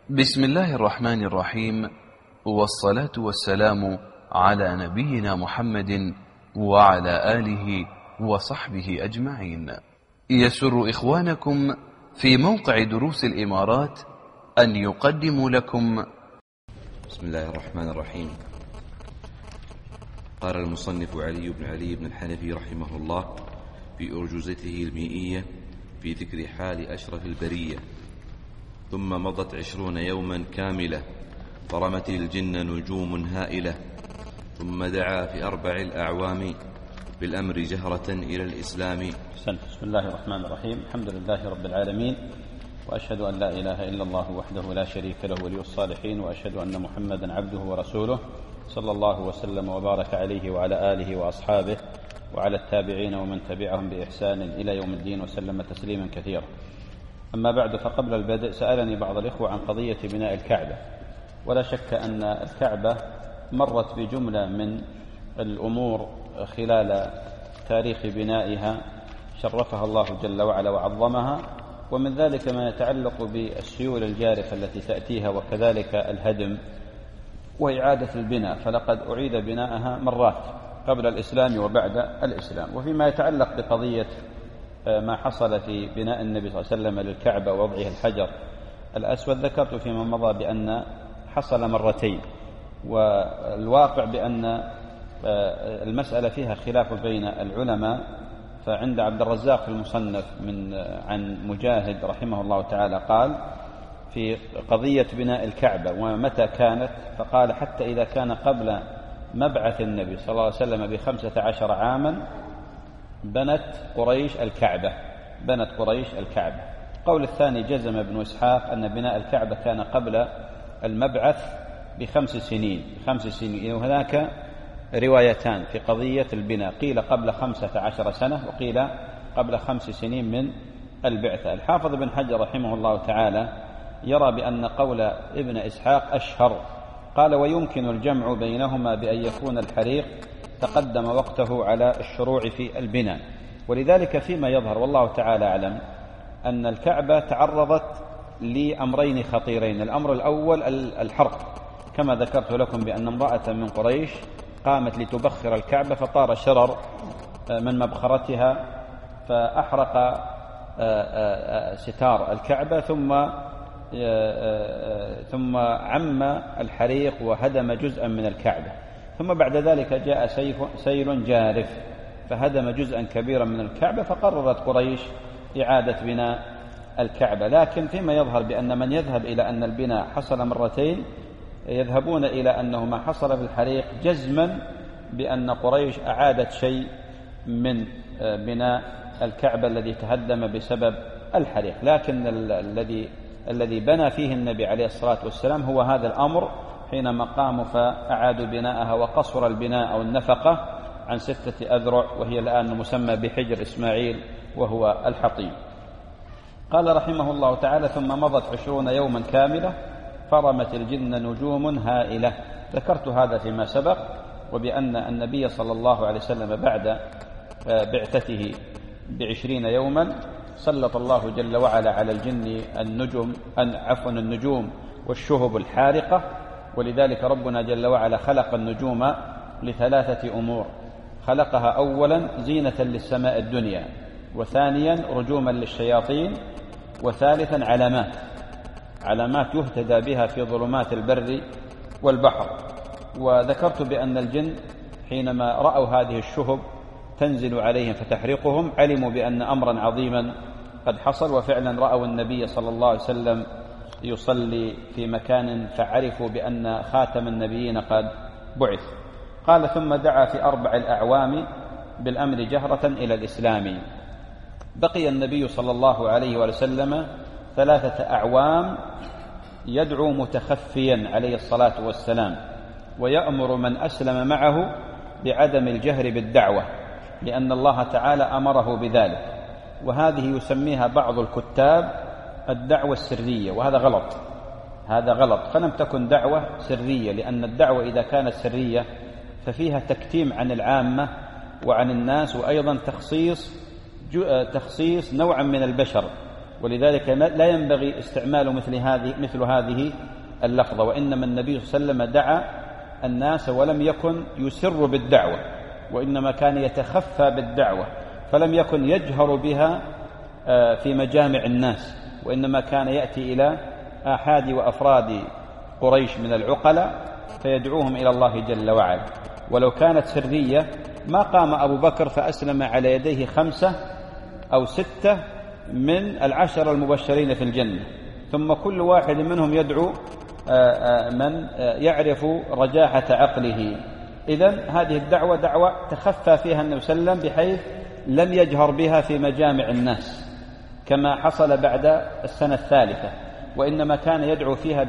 بسم الله الرحمن الرحيم، والصلاة والسلام على نبينا محمد وعلى آله وصحبه أجمعين. يسر إخوانكم في موقع دروس الإمارات أن يقدموا لكم. بسم الله الرحمن الرحيم. قال المصنف علي بن علي بن الحنفي رحمه الله في أرجوزته المئية في ذكر حال أشرف البرية: ثم مضت 20 يوما كاملة فرمت الجن نجوم هائلة، ثم دعا في 4 الأعوام بالأمر جهرة إلى الإسلام. بسم الله الرحمن الرحيم. الحمد لله رب العالمين، وأشهد أن لا إله إلا الله وحده لا شريك له ولي الصالحين، وأشهد أن محمدا عبده ورسوله صلى الله وسلم وبارك عليه وعلى آله وأصحابه وعلى التابعين ومن تبعهم بإحسان إلى يوم الدين وسلم تسليما كثيرا. أما بعد، فقبل البدء سألني بعض الإخوة عن قضية بناء الكعبة، ولا شك أن الكعبة مرت بجملة من الأمور خلال تاريخ بنائها شرفها الله جل وعلا وعظمها، ومن ذلك ما يتعلق بالسيول الجارفة التي تأتيها، وكذلك الهدم وإعادة البناء، فلقد أعيد بناءها مرات قبل الإسلام وبعد الإسلام. وفيما يتعلق بقضية ما حصل في بناء النبي صلى الله عليه وسلم للكعبة ووضعه الحجر الأسود، ذكرت فيما مضى بأن حصل مرتين، والواقع بأن المسألة فيها خلاف بين العلماء. فعند عبد الرزاق في المصنف عن مجاهد رحمه الله تعالى قال في قضية بناء الكعبة ومتى كانت، فقال: حتى إذا كان قبل مبعث النبي صلى الله عليه وسلم ب15 عاما بنت قريش الكعبة. قول الثاني جزم ابن إسحاق أن بناء الكعبة كان قبل المبعث ب5 سنين. وهناك روايتان في قضية البناء، قيل قبل 15 سنة وقيل قبل 5 سنين من البعثة. الحافظ بن حجر رحمه الله تعالى يرى بأن قول ابن إسحاق أشهر، قال: ويمكن الجمع بينهما بأن يكون الحريق تقدم وقته على الشروع في البناء. ولذلك فيما يظهر والله تعالى أعلم أن الكعبة تعرضت لأمرين خطيرين. الأمر الأول الحرق، كما ذكرت لكم بأن امرأة من قريش قامت لتبخر الكعبة فطار شرر من مبخرتها فأحرق ستار الكعبة، ثم عم الحريق وهدم جزءا من الكعبة. ثم بعد ذلك جاء سيل جارف فهدم جزءا كبيرا من الكعبة، فقررت قريش إعادة بناء الكعبة. لكن فيما يظهر بأن من يذهب إلى أن البناء حصل مرتين يذهبون إلى أنه ما حصل في الحريق جزما بأن قريش أعادت شيء من بناء الكعبة الذي تهدم بسبب الحريق. لكن الذي بنى فيه النبي عليه الصلاة والسلام هو هذا الأمر، حينما قاموا فأعادوا بناءها، وقصر البناء أو النفقة عن 6 أذرع، وهي الآن مسمى بحجر إسماعيل وهو الحطيم. قال رحمه الله تعالى: ثم مضت 20 يوما كاملة فرمت الجن نجوم هائلة. ذكرت هذا فيما سبق، وبأن النبي صلى الله عليه وسلم بعد بعثته ب20 يوما سلط الله جل وعلا على الجن النجوم والشهب الحارقة. ولذلك ربنا جل وعلا خلق النجوم ل3 أمور: خلقها أولا زينة للسماء الدنيا، وثانيا رجوما للشياطين، وثالثا علامات يهتدى بها في ظلمات البر والبحر. وذكرت بأن الجن حينما رأوا هذه الشهب تنزل عليهم فتحرقهم علموا بأن أمرا عظيما قد حصل، وفعلا رأوا النبي صلى الله عليه وسلم يصلي في مكان فعرفوا بأن خاتم النبيين قد بعث. قال: ثم دعا في 4 الأعوام بالأمر جهرة إلى الإسلام. بقي النبي صلى الله عليه وسلم 3 أعوام يدعو متخفيا عليه الصلاة والسلام، ويأمر من أسلم معه بعدم الجهر بالدعوة، لأن الله تعالى أمره بذلك. وهذه يسميها بعض الكتاب الدعوة السرية، وهذا غلط. فلم تكن دعوة سرية، لأن الدعوة إذا كانت سرية ففيها تكتيم عن العامة وعن الناس، وأيضا تخصيص نوعا من البشر ولذلك لا ينبغي استعمال مثل هذه اللفظة، وإنما النبي صلى الله عليه وسلم دعا الناس ولم يكن يسر بالدعوة، وإنما كان يتخفى بالدعوة، فلم يكن يجهر بها في مجامع الناس، وإنما كان يأتي إلى آحاد وأفراد قريش من العقلاء فيدعوهم إلى الله جل وعلا. ولو كانت سرية ما قام أبو بكر فأسلم على يديه 5 أو 6 من 10 المبشرين في الجنة، ثم كل واحد منهم يدعو من يعرف رجاحة عقله. إذن هذه الدعوة دعوة تخفى فيها النبي صلى الله عليه وسلم بحيث لم يجهر بها في مجامع الناس كما حصل بعد السنة الثالثة، وإنما كان يدعو فيها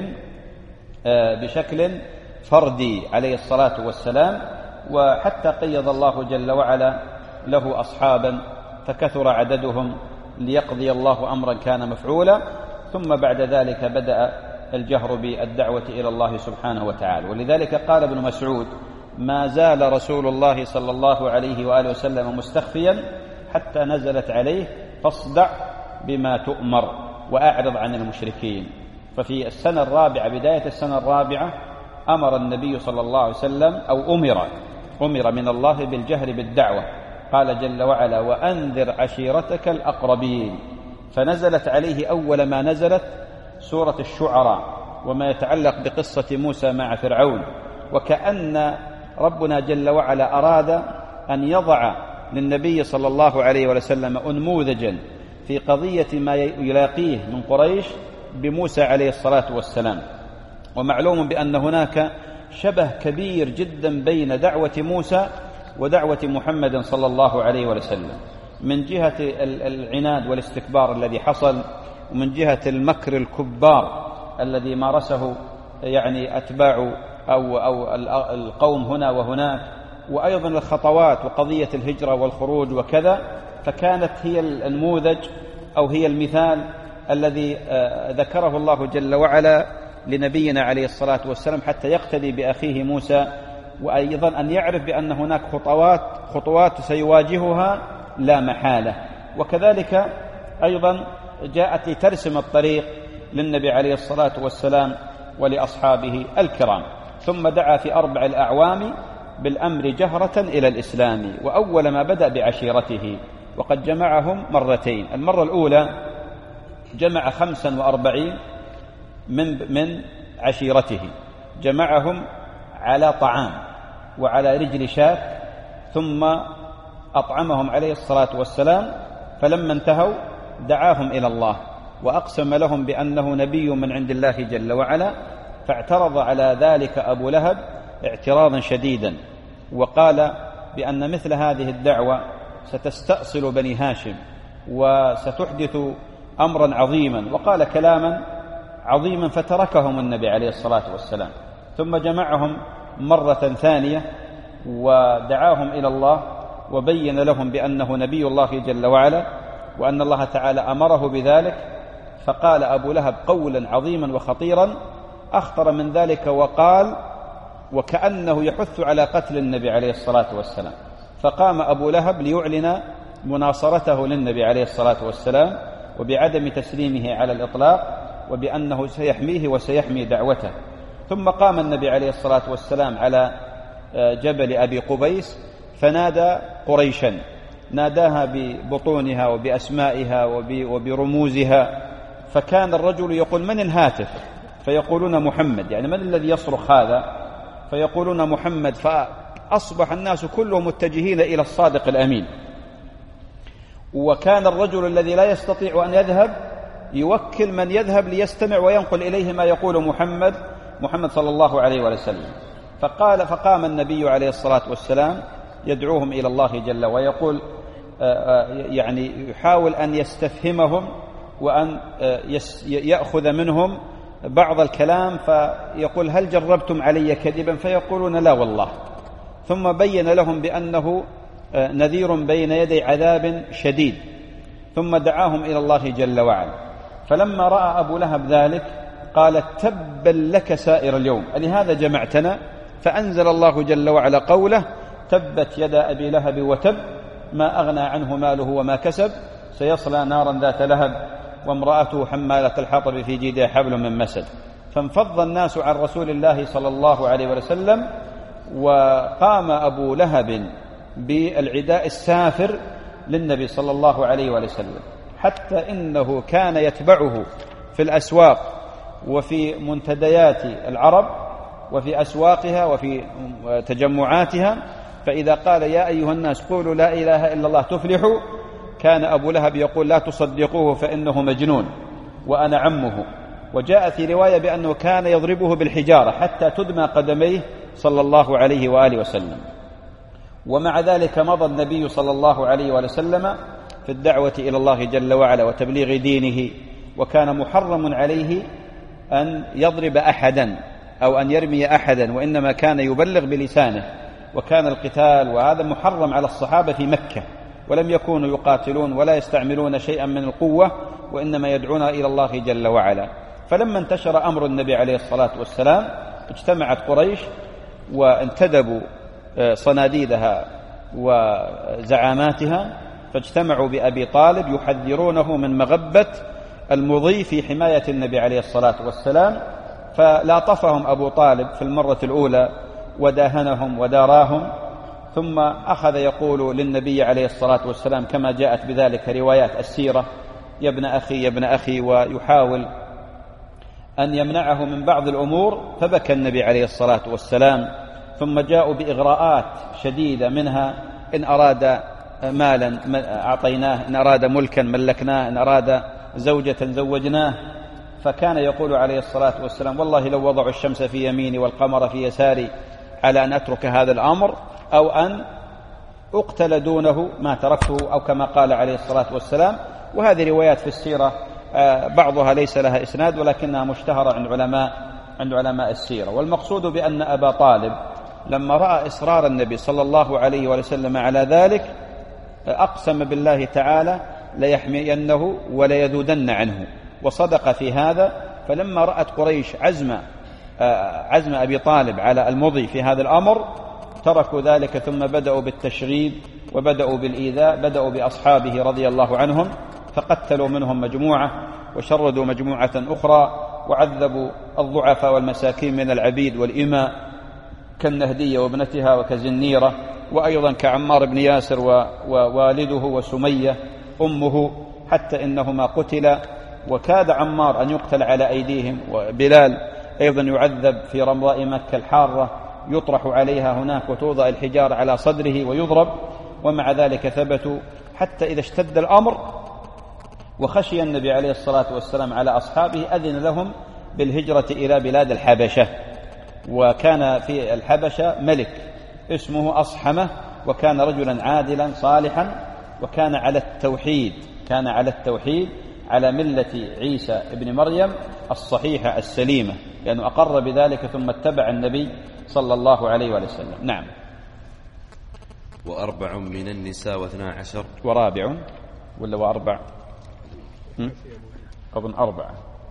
بشكل فردي عليه الصلاة والسلام، وحتى قيض الله جل وعلا له أصحابا فكثر عددهم ليقضي الله أمرا كان مفعولا، ثم بعد ذلك بدأ الجهر بالدعوة إلى الله سبحانه وتعالى. ولذلك قال ابن مسعود: ما زال رسول الله صلى الله عليه وآله وسلم مستخفيا حتى نزلت عليه: فاصدع بما تؤمر وأعرض عن المشركين. ففي السنة الرابعة، بداية السنة الرابعة، أمر النبي صلى الله عليه وسلم أو أمر من الله بالجهر بالدعوة. قال جل وعلا: وأنذر عشيرتك الأقربين. فنزلت عليه أول ما نزلت سورة الشعراء وما يتعلق بقصة موسى مع فرعون، وكأن ربنا جل وعلا أراد أن يضع للنبي صلى الله عليه وسلم أنموذجا في قضية ما يلاقيه من قريش بموسى عليه الصلاة والسلام. ومعلوم بأن هناك شبه كبير جدا بين دعوة موسى ودعوة محمد صلى الله عليه وسلم، من جهة العناد والاستكبار الذي حصل، ومن جهة المكر الكبار الذي مارسه يعني أتباع أو القوم هنا وهناك، وأيضا الخطوات وقضية الهجرة والخروج وكذا. فكانت هي النموذج أو هي المثال الذي ذكره الله جل وعلا لنبينا عليه الصلاة والسلام حتى يقتدي بأخيه موسى، وأيضا أن يعرف بأن هناك خطوات سيواجهها لا محالة. وكذلك أيضا جاءت لترسم الطريق للنبي عليه الصلاة والسلام ولأصحابه الكرام. ثم دعا في 4 الأعوام بالأمر جهرة إلى الإسلام، وأول ما بدأ بعشيرته، وقد جمعهم مرتين. المرة الأولى جمع 45 من عشيرته، جمعهم على طعام وعلى رجل شاة، ثم أطعمهم عليه الصلاة والسلام. فلما انتهوا دعاهم إلى الله وأقسم لهم بأنه نبي من عند الله جل وعلا، فاعترض على ذلك أبو لهب اعتراضا شديدا، وقال بأن مثل هذه الدعوة ستستأصل بني هاشم وستحدث أمرا عظيما، وقال كلاما عظيما، فتركهم النبي عليه الصلاة والسلام. ثم جمعهم مرة ثانية ودعاهم إلى الله وبين لهم بأنه نبي الله جل وعلا، وأن الله تعالى أمره بذلك. فقال أبو لهب قولا عظيما وخطيرا أخطر من ذلك، وقال وكأنه يحث على قتل النبي عليه الصلاة والسلام. فقام أبو لهب ليعلن مناصرته للنبي عليه الصلاة والسلام وبعدم تسليمه على الإطلاق، وبأنه سيحميه وسيحمي دعوته. ثم قام النبي عليه الصلاة والسلام على جبل أبي قبيس فنادى قريشا، ناداها ببطونها وبأسمائها وبرموزها. فكان الرجل يقول: من الهاتف؟ فيقولون: محمد. يعني من الذي يصرخ هذا؟ فيقولون: محمد. فأصبح الناس كلهم متجهين إلى الصادق الأمين. وكان الرجل الذي لا يستطيع أن يذهب يوكل من يذهب ليستمع وينقل إليه ما يقول محمد صلى الله عليه وسلم. فقام النبي عليه الصلاة والسلام يدعوهم إلى الله جل ويقول، يعني يحاول أن يستفهمهم وأن يأخذ منهم بعض الكلام، فيقول: هل جربتم علي كذبا؟ فيقولون: لا والله. ثم بين لهم بأنه نذير بين يدي عذاب شديد، ثم دعاهم إلى الله جل وعلا. فلما رأى أبو لهب ذلك قال: تبا لك سائر اليوم، لهذا جمعتنا؟ فأنزل الله جل وعلا قوله: تبت يدا أبي لهب وتب، ما أغنى عنه ماله وما كسب، سيصلى نارا ذات لهب وامرأته حمالة الحطب في جيدها حبل من مسد. فانفض الناس عن رسول الله صلى الله عليه وسلم، وقام أبو لهب بالعداء السافر للنبي صلى الله عليه وسلم، حتى إنه كان يتبعه في الأسواق وفي منتديات العرب وفي أسواقها وفي تجمعاتها، فإذا قال يا أيها الناس قولوا لا إله إلا الله تفلحوا، كان أبو لهب يقول لا تصدقوه فإنه مجنون وأنا عمه. وجاء في رواية بأنه كان يضربه بالحجارة حتى تدمى قدميه صلى الله عليه وآله وسلم. ومع ذلك مضى النبي صلى الله عليه وسلم في الدعوة إلى الله جل وعلا وتبليغ دينه، وكان محرم عليه أن يضرب أحدا أو أن يرمي أحدا، وإنما كان يبلغ بلسانه. وكان القتال وهذا محرم على الصحابة في مكة، ولم يكونوا يقاتلون ولا يستعملون شيئا من القوة، وإنما يدعون إلى الله جل وعلا. فلما انتشر أمر النبي عليه الصلاة والسلام اجتمعت قريش وانتدبوا صناديدها وزعاماتها، فاجتمعوا بأبي طالب يحذرونه من مغبة المضي في حماية النبي عليه الصلاة والسلام. فلاطفهم أبو طالب في المرة الأولى وداهنهم وداراهم، ثم أخذ يقول للنبي عليه الصلاة والسلام كما جاءت بذلك روايات السيرة يا ابن أخي يا ابن أخي، ويحاول أن يمنعه من بعض الأمور. فبكى النبي عليه الصلاة والسلام، ثم جاءوا بإغراءات شديدة، منها إن أراد مالا أعطيناه، إن أراد ملكا ملكناه، إن أراد زوجة زوجناه. فكان يقول عليه الصلاة والسلام والله لو وضعوا الشمس في يميني والقمر في يساري على أن أترك هذا الأمر أو أن أقتل دونه ما تركته، أو كما قال عليه الصلاة والسلام. وهذه روايات في السيرة بعضها ليس لها إسناد، ولكنها مشتهرة عند علماء السيرة. والمقصود بأن أبا طالب لما رأى إصرار النبي صلى الله عليه وسلم على ذلك أقسم بالله تعالى ليحمينه وليذودن عنه، وصدق في هذا. فلما رأت قريش عزم أبي طالب على المضي في هذا الأمر تركوا ذلك، ثم بدأوا بالتشغيب وبدأوا بالإيذاء، بدأوا بأصحابه رضي الله عنهم، فقتلوا منهم مجموعة وشردوا مجموعة أخرى، وعذبوا الضعفاء والمساكين من العبيد والإماء كالنهدية وابنتها وكزنيرة، وأيضا كعمار بن ياسر ووالده وسمية أمه، حتى إنهما قتلا. وكاد عمار أن يقتل على أيديهم، وبلال أيضا يعذب في رمضاء مكة الحارة، يطرح عليها هناك وتوضع الحجار على صدره ويضرب. ومع ذلك ثبتوا حتى إذا اشتد الأمر وخشي النبي عليه الصلاة والسلام على أصحابه أذن لهم بالهجرة إلى بلاد الحبشة. وكان في الحبشة ملك اسمه أصحمة، وكان رجلا عادلا صالحا، وكان على التوحيد، على ملة عيسى ابن مريم الصحيحة السليمة، لأنه أقر بذلك ثم اتبع النبي صلى الله عليه وسلم. نعم. وأربع من النساء 12 ورابع ولا وأربع؟ أظن 4.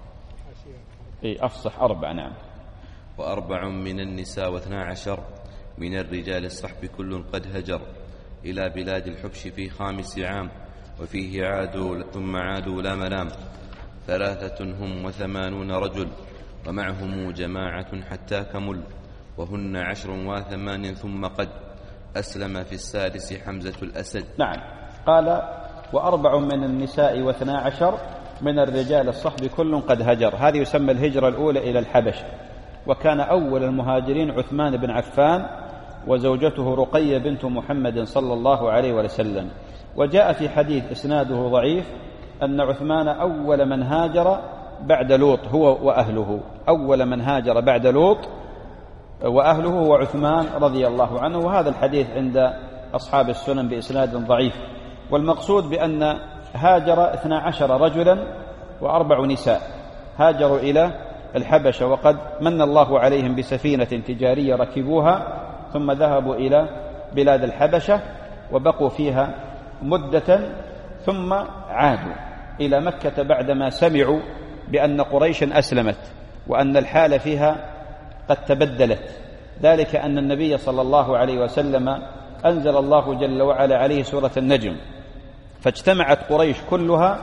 أفصح 4. نعم. وأربع من النساء 12 من الرجال الصحب كل قد هجر إلى بلاد الحبش في 5 عام، وفيه عادوا ثم عادوا لا ملام. 3 هم 80 رجل ومعهم جماعة حتى كمل، وهن 10 و8 ثم قد أسلم في 6 حمزة الأسد. نعم. قال وأربع من النساء 12 من الرجال الصحب كل قد هجر. هذه يسمى الهجرة الأولى إلى الحبش. وكان أول المهاجرين عثمان بن عفان وزوجته رقية بنت محمد صلى الله عليه وسلم. وجاء في حديث إسناده ضعيف أن عثمان أول من هاجر بعد لوط هو وأهله، أول من هاجر بعد لوط وأهله هو عثمان رضي الله عنه. وهذا الحديث عند أصحاب السنن بإسناد ضعيف. والمقصود بأن هاجر 12 رجلا و4 نساء هاجروا إلى الحبشة، وقد من الله عليهم بسفينة تجارية ركبوها، ثم ذهبوا إلى بلاد الحبشة وبقوا فيها مدة، ثم عادوا إلى مكة بعدما سمعوا بأن قريشا أسلمت وأن الحال فيها قد تبدلت. ذلك أن النبي صلى الله عليه وسلم أنزل الله جل وعلا عليه سورة النجم، فاجتمعت قريش كلها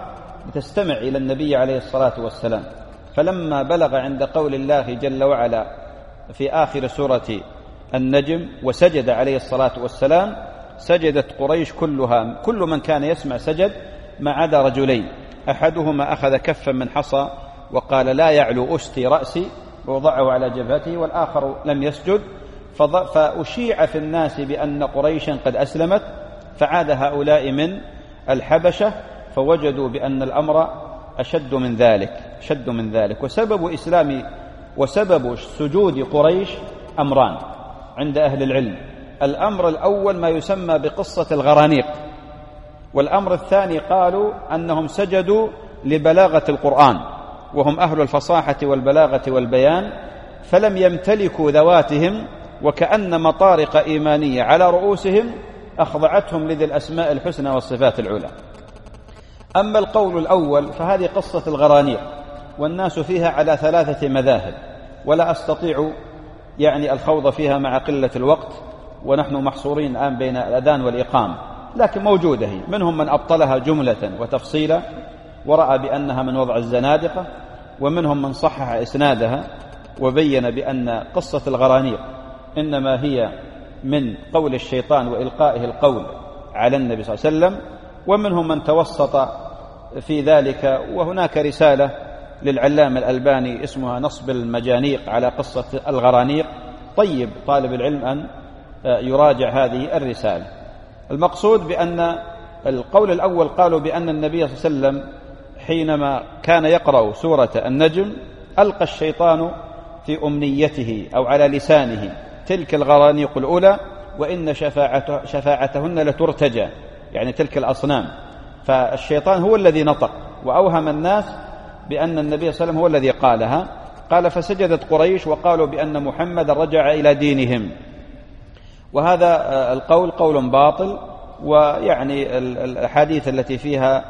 لتستمع إلى النبي عليه الصلاة والسلام. فلما بلغ عند قول الله جل وعلا في آخر سورة النجم وسجد عليه الصلاة والسلام، سجدت قريش كلها، كل من كان يسمع سجد ما عدا رجلين، أحدهما أخذ كفا من حصى وقال لا يعلو أشتي رأسي ووضعه على جبهته، والآخر لم يسجد، فأشيع في الناس بأن قريشا قد أسلمت، فعاد هؤلاء من الحبشة فوجدوا بأن الأمر أشد من ذلك. وسبب سجود قريش أمران عند أهل العلم. الأمر الأول ما يسمى بقصة الغرانيق، والأمر الثاني قالوا أنهم سجدوا لبلاغة القرآن، وهم أهل الفصاحة والبلاغة والبيان، فلم يمتلكوا ذواتهم، وكأن مطارق إيمانية على رؤوسهم أخضعتهم لذي الأسماء الحسنى والصفات العلى. أما القول الأول فهذه قصة الغرانيق، والناس فيها على 3 مذاهب، ولا أستطيع الخوض فيها مع قلة الوقت، ونحن محصورين الآن بين الأذان والإقامة، لكن موجودة هي. منهم من أبطلها جملة وتفصيلا ورأى بأنها من وضع الزنادقة، ومنهم من صحح إسنادها وبين بأن قصة الغرانيق إنما هي من قول الشيطان وإلقائه القول على النبي صلى الله عليه وسلم، ومنهم من توسط في ذلك. وهناك رسالة للعلامة الألباني اسمها نصب المجانيق على قصة الغرانيق، طيب طالب العلم أن يراجع هذه الرسالة. المقصود بأن القول الأول قالوا بأن النبي صلى الله عليه وسلم حينما كان يقرأ سورة النجم ألقى الشيطان في أمنيته أو على لسانه تلك الغرانيق الأولى وإن شفاعتهن لترتجى، تلك الأصنام. فالشيطان هو الذي نطق وأوهم الناس بأن النبي صلى الله عليه وسلم هو الذي قالها. قال فسجدت قريش وقالوا بأن محمد رجع إلى دينهم، وهذا القول قول باطل، الأحاديث التي فيها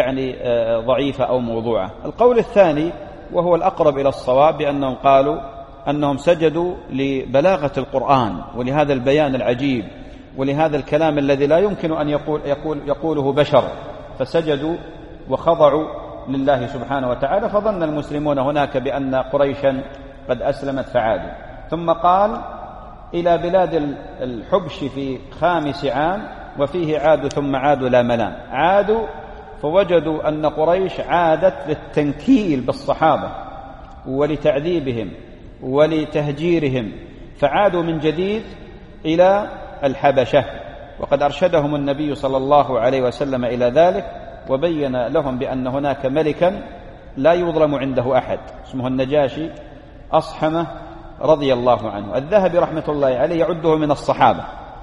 ضعيفة أو موضوعة. القول الثاني وهو الأقرب إلى الصواب بأنهم قالوا أنهم سجدوا لبلاغة القرآن ولهذا البيان العجيب ولهذا الكلام الذي لا يمكن أن يقوله بشر، فسجدوا وخضعوا لله سبحانه وتعالى، فظن المسلمون هناك بأن قريشا قد أسلمت فعادوا. ثم قال إلى بلاد الحبش في 5 عام وفيه عادوا ثم عادوا لا ملام. عادوا فوجدوا أن قريش عادت للتنكيل بالصحابة ولتعذيبهم ولتهجيرهم، فعادوا من جديد إلى الحبشة، وقد أرشدهم النبي صلى الله عليه وسلم إلى ذلك، وبين لهم بأن هناك ملكا لا يظلم عنده أحد اسمه النجاشي أصحمة رضي الله عنه. الذهبي رحمة الله عليه يعده من الصحابة،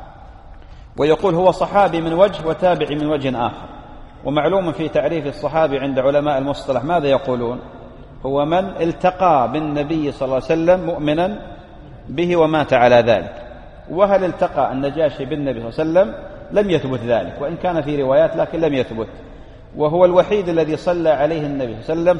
ويقول هو صحابي من وجه وتابعي من وجه آخر. ومعلوم في تعريف الصحابي عند علماء المصطلح ماذا يقولون؟ هو من التقى بالنبي صلى الله عليه وسلم مؤمنا به ومات على ذلك. وهل التقى النجاشي بالنبي صلى الله عليه وسلم؟ لم يثبت ذلك، وإن كان في روايات لكن لم يثبت. وهو الوحيد الذي صلى عليه النبي صلى الله عليه وسلم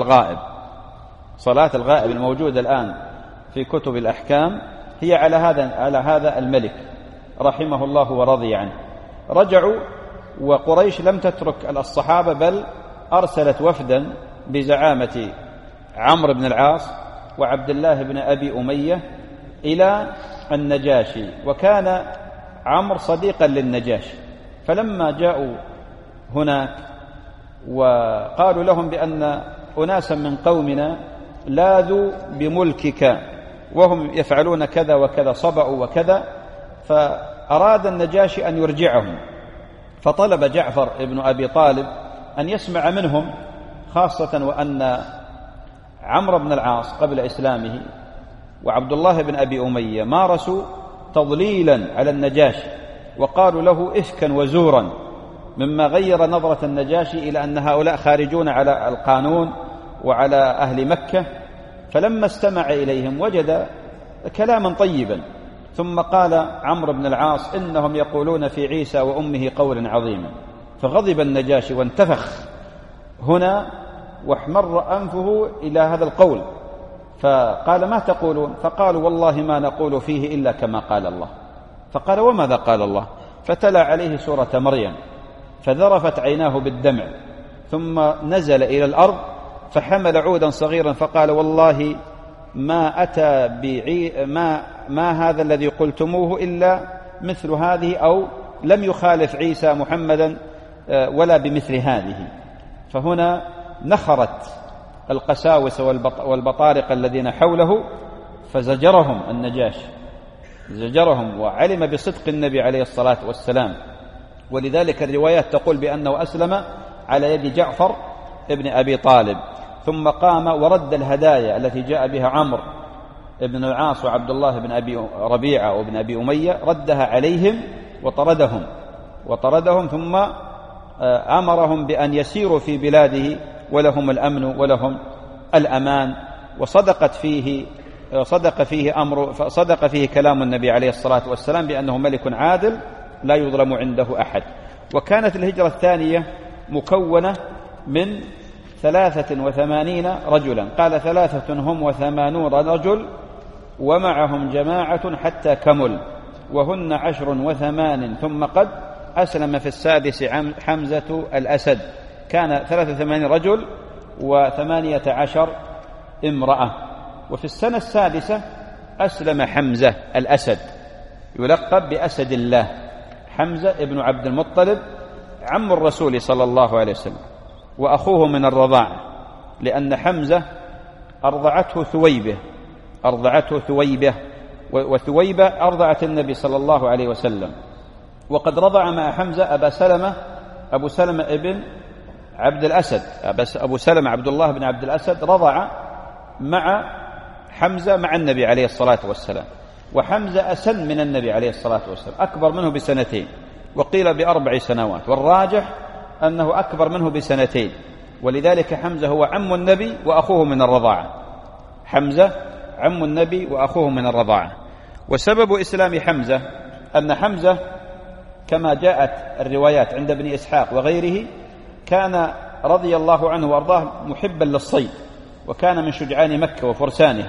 صلاة الغائب الموجودة الآن في كتب الأحكام هي على هذا الملك رحمه الله ورضي عنه. رجعوا وقريش لم تترك الصحابة، بل أرسلت وفدا بزعامة عمرو بن العاص وعبد الله بن أبي أمية إلى النجاشي، وكان عمرو صديقا للنجاشي. فلما جاءوا هناك وقالوا لهم بأن أناسا من قومنا لاذوا بملكك وهم يفعلون كذا وكذا، صبأوا وكذا، فأراد النجاشي أن يرجعهم، فطلب جعفر ابن أبي طالب أن يسمع منهم، خاصة وأن عمرو بن العاص قبل إسلامه وعبد الله بن أبي أمية مارسوا تضليلا على النجاشي، وقالوا له إفكا وزورا، مما غير نظرة النجاشي إلى أن هؤلاء خارجون على القانون وعلى أهل مكة. فلما استمع إليهم وجد كلاما طيبا، ثم قال عمرو بن العاص إنهم يقولون في عيسى وأمه قولا عظيما، فغضب النجاشي وانتفخ هنا واحمر أنفه إلى هذا القول، فقال ما تقولون؟ فقالوا والله ما نقول فيه إلا كما قال الله. فقال وماذا قال الله؟ فتلا عليه سورة مريم فذرفت عيناه بالدمع، ثم نزل إلى الأرض فحمل عودا صغيرا فقال والله ما أتى ما هذا الذي قلتموه إلا مثل هذه، أو لم يخالف عيسى محمدا ولا بمثل هذه. فهنا نخرت القساوسة والبطارقة الذين حوله فزجرهم النجاشي، زجرهم وعلم بصدق النبي عليه الصلاة والسلام. ولذلك الروايات تقول بأنه أسلم على يد جعفر ابن أبي طالب، ثم قام ورد الهدايا التي جاء بها عمرو ابن العاص وعبد الله بن أبي ربيعة وابن أبي أمية، ردها عليهم وطردهم ثم أمرهم بأن يسيروا في بلاده ولهم الأمن ولهم الأمان. وصدق فيه كلام النبي عليه الصلاة والسلام بأنه ملك عادل لا يظلم عنده أحد. وكانت الهجرة الثانية مكونة من 83 رجلا، قال 83 رجل ومعهم جماعة حتى كمل، وهن 10 و8، ثم قد أسلم في 6 حمزة الأسد. كان 83 رجل و18 امرأة. وفي السنة 6 أسلم حمزة الأسد، يلقب بأسد الله، حمزة ابن عبد المطلب عم الرسول صلى الله عليه وسلم وأخوه من الرضاعة، لأن حمزة أرضعته ثويبة، وثويبة أرضعت النبي صلى الله عليه وسلم. وقد رضع مع حمزة أبو سلمة ابن عبد الأسد، أبو سلمة عبد الله بن عبد الأسد رضع مع حمزة مع النبي عليه الصلاة والسلام. وحمزة أسن من النبي عليه الصلاة والسلام، أكبر منه ب2 وقيل ب4 سنوات، والراجح أنه أكبر منه ب2. ولذلك حمزة هو عم النبي وأخوه من الرضاعة، حمزة عم النبي وأخوه من الرضاعة. وسبب إسلام حمزة أن حمزة كما جاءت الروايات عند ابن إسحاق وغيره كان رضي الله عنه وأرضاه محبا للصيد، وكان من شجعان مكة وفرسانها.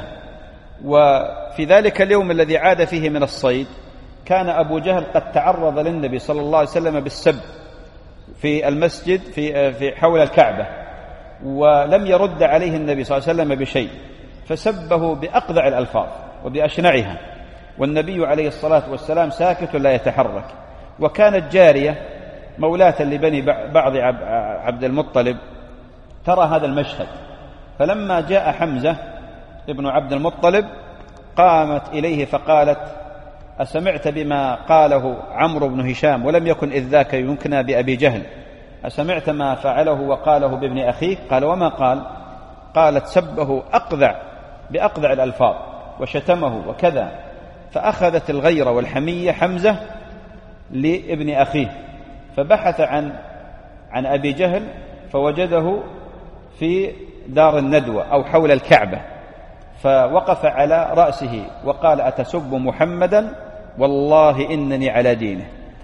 وفي ذلك اليوم الذي عاد فيه من الصيد كان أبو جهل قد تعرض للنبي صلى الله عليه وسلم بالسب في المسجد في حول الكعبة، ولم يرد عليه النبي صلى الله عليه وسلم بشيء، فسبه بأقذع الألفاظ وبأشنعها، والنبي عليه الصلاة والسلام ساكت لا يتحرك. وكانت جارية مولاة لبني بعض عبد المطلب ترى هذا المشهد، فلما جاء حمزة ابن عبد المطلب قامت إليه فقالت: أسمعت بما قاله عمرو بن هشام ولم يكن إذ ذاك يمكن بأبي جهل؟ أسمعت ما فعله وقاله بابن أخيك؟ قال: وما قال؟ قالت: سبه بأقذع الألفاظ وشتمه وكذا. فأخذت الغيرة والحمية حمزة لابن أخيه، فبحث عن أبي جهل فوجده في دار الندوة أو حول الكعبة، فوقف على رأسه وقال: أتسب محمدا؟ والله إنني على دينه.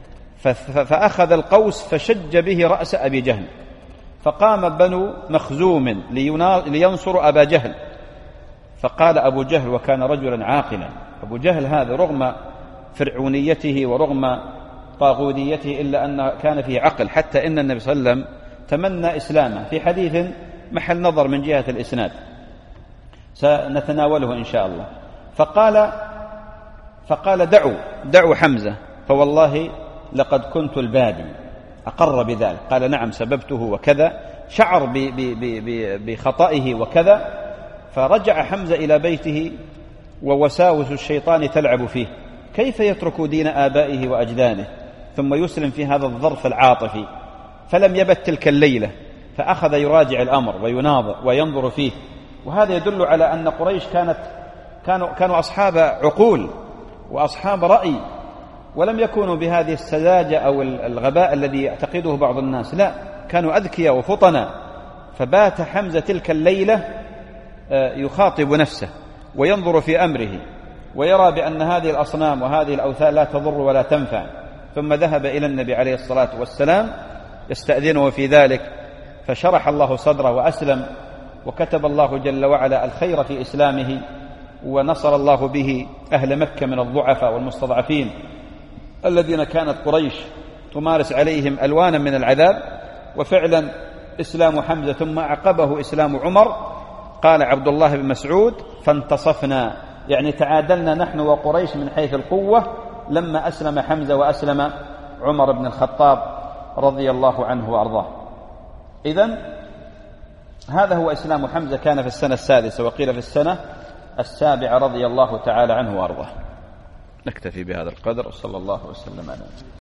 فأخذ القوس فشج به رأس أبي جهل، فقام بنو مخزوم لينصر أبا جهل. فقال أبو جهل وكان رجلا عاقلا، أبو جهل هذا رغم فرعونيته ورغم طاغوتيته إلا أن كان فيه عقل، حتى إن النبي صلى الله عليه وسلم تمنى إسلامه في حديث محل نظر من جهة الإسناد سنتناوله إن شاء الله. فقال دعوا حمزة، فوالله لقد كنت البادي. أقر بذلك، قال: نعم سببته وكذا، شعر بخطئه وكذا. فرجع حمزة إلى بيته ووساوس الشيطان تلعب فيه، كيف يترك دين آبائه وأجداده ثم يسلم في هذا الظرف العاطفي؟ فلم يبت تلك الليلة، فأخذ يراجع الأمر ويناظر وينظر فيه. وهذا يدل على أن قريش كانوا أصحاب عقول وأصحاب رأي، ولم يكونوا بهذه السذاجة أو الغباء الذي يعتقده بعض الناس، لا، كانوا أذكياء وفطنا. فبات حمزة تلك الليلة يخاطب نفسه وينظر في أمره ويرى بأن هذه الأصنام وهذه الأوثان لا تضر ولا تنفع. ثم ذهب إلى النبي عليه الصلاة والسلام يستأذنه في ذلك، فشرح الله صدره وأسلم، وكتب الله جل وعلا الخير في إسلامه، ونصر الله به أهل مكة من الضعفاء والمستضعفين الذين كانت قريش تمارس عليهم ألوانا من العذاب. وفعلا إسلام حمزة ثم أعقبه إسلام عمر. قال عبد الله بن مسعود: فانتصفنا، يعني تعادلنا نحن وقريش من حيث القوة لما أسلم حمزة وأسلم عمر بن الخطاب رضي الله عنه وأرضاه. إذن هذا هو إسلام حمزة، كان في السنة 6 وقيل في السنة 7 رضي الله تعالى عنه وأرضاه. نكتفي بهذا القدر، صلى الله وسلم على